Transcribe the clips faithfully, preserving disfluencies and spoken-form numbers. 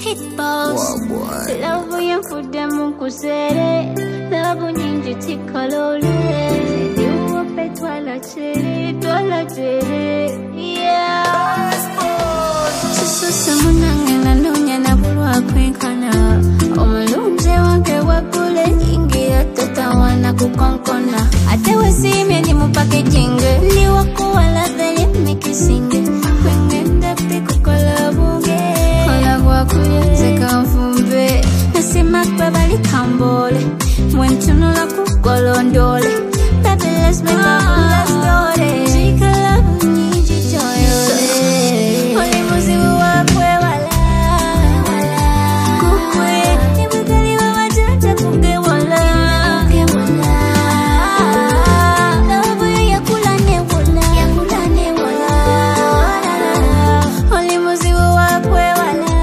Wow, boy. Love you for them kusere. Love ninja tikalole. You a pet wala chere, wala chere. Yeah. Susu samuna ngena nunya na bulwa kwenkana. Omulunje wange wakule ingia tatawana kukonkona. Ate wasime ni mupake jinge. Ni wakuwala dhali mikisinge. Kwengenda piku kolabuge. Kolagwa kuyenze kamfumbe. Nasema kwa bali kambole. Mwentunula kukolondole. Baby let's make a full story. Chikala uniji joyole. Oli muzibu wakwe wala. Kukwe. Nimukali wa majata kuge wala. Love you yakula ne wala. Yakula ne wala. Oli muzibu wakwe wala.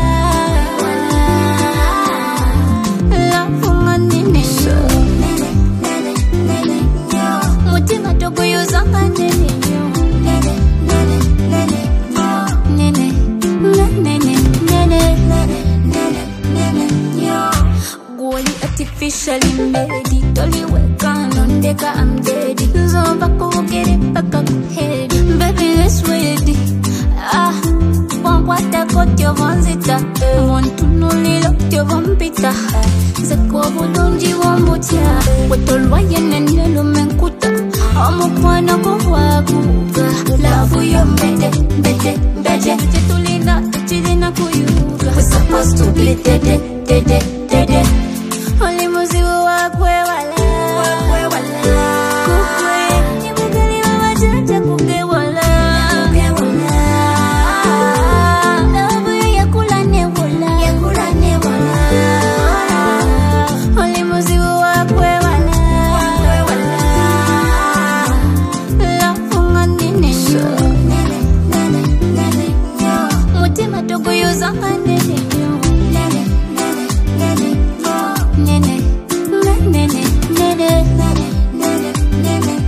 Love ngani nene. Mutima togo yuzanga nene. Nene. Nene. Gwoli artificially made. Toli weka nondeka I'm dead. Zomba kugere paka kuhedi. Baby let's ready. Ah, wankwata kotyo vonzita. Wantunulilo tyo vompita. Zeko bulungi wombutia. Wetolwa yenene lumenkuta. Omukwana kuwaguga. Love you mbede, mbede, mbede. Tulina, tulina kuyuga. We're supposed to be dede, dede, dede. Oli muzibu wakwe wala. Wakwe wala. Kukwe. Nimukali wa majata kuge wala. Kuge wala. Love you yakula ne wala. Yakula ne wala. Oli muzibu wakwe wala. Wakwe wala. Love ngani nene. Mutima togo yuzanga nene. Nene, nene, nene, nene,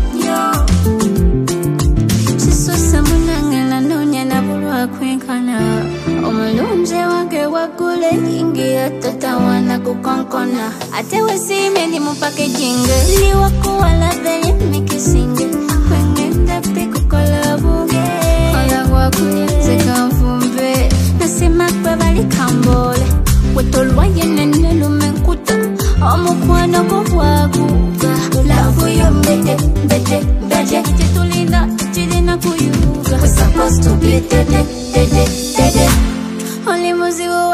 Chiso samuna ngela nunya na bulwa kwenkana. Omulunje wange wakule ingia tatawana kukonkona. Ate wasime ni mupake jinge. Li wakuwala dhali mikisinge. Kwengenda piku kolabuge. Kolagwa kuyenze kamfumbe. Nasema kwa bali kambole. Wetolwa yenene lumenkuta. Omukwana kuwaguga. Love you mbede, mbede, mbede. Tulina, tulina kuyuga. We're supposed to be dede, dede, dede. Oli muzibu